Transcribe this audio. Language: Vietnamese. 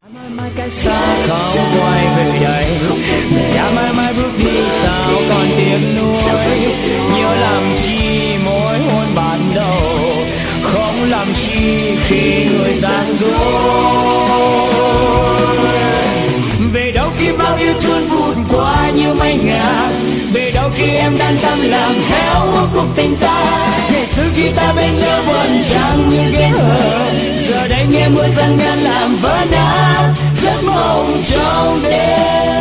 Mãi mãi cách xa không quay về đây, đã mãi mãi bước đi sao còn tiếc nuối. Nhớ làm chi mỗi hôn ban đầu, không làm chi khi người gian dối. Về đâu khi bao yêu thương vụt qua như mây ngả, về đâu khi em đang tâm làm héo úa cuộc tình ta. Ngày xưa khi ta bên nhau buồn chẳng như ghé hờ, giờ đây nghe mưa dần ngàn làm vỡ nát giấc mộng trong đêm.